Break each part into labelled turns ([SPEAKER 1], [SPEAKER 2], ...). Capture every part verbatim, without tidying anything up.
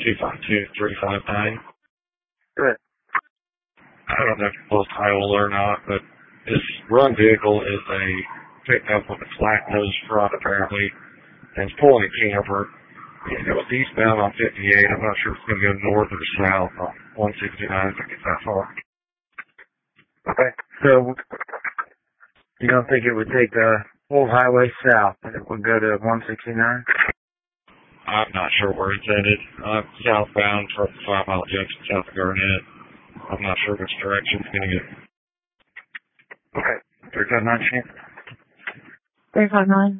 [SPEAKER 1] two five two, three five nine.
[SPEAKER 2] Good.
[SPEAKER 1] I don't know if it's close to Iowa or not, but this run vehicle is a pickup with a flat nose front, apparently, and it's pulling a camper. It goes eastbound on fifty-eight. I'm not sure if it's going to go north or south on one sixty-nine if it gets that far.
[SPEAKER 2] Okay. So, you don't think it would take the whole highway south and it would go to one sixty-nine?
[SPEAKER 1] I'm not sure where it's headed. I'm southbound from Five Mile Junction, south of Garnett. I'm not sure which direction it's going to get.
[SPEAKER 2] Okay. three five nine, Shannon.
[SPEAKER 3] three five nine.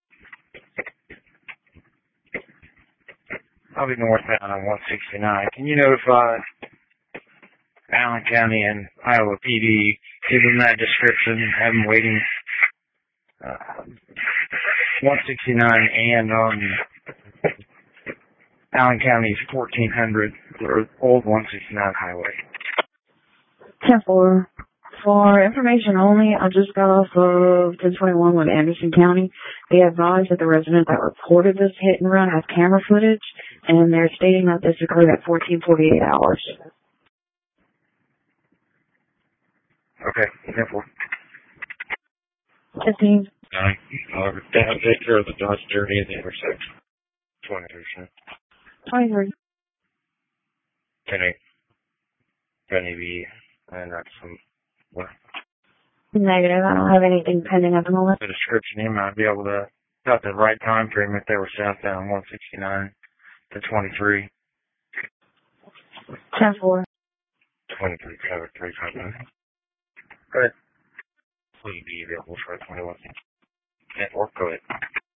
[SPEAKER 2] I'll be northbound on one sixty-nine. Can you notify Allen County and Iowa P D, give them that description, have them waiting uh, one sixty-nine and on Allen County's fourteen hundred, or old one sixty-nine highway.
[SPEAKER 3] ten four. For information only, I just got off of ten twenty-one with Anderson County. They advised that the resident that reported this hit and run has camera footage, and they're stating that this occurred at fourteen forty-eight hours.
[SPEAKER 2] Okay, ten four.
[SPEAKER 3] fifteen.
[SPEAKER 1] Nine. Uh, down, take care of the Dodge Journey at the intersection. twenty-three, Shannon.
[SPEAKER 3] twenty-three.
[SPEAKER 2] Penny. Penny B. And that's some. What?
[SPEAKER 3] Negative. I don't have anything pending at the moment.
[SPEAKER 2] The description, he might be able to got the right time frame if they were southbound one sixty-nine to twenty-three.
[SPEAKER 3] ten four.
[SPEAKER 1] twenty-three, cover three five nine.
[SPEAKER 2] Go ahead.
[SPEAKER 1] Will you be available for a twenty-one?
[SPEAKER 2] ten four, go ahead.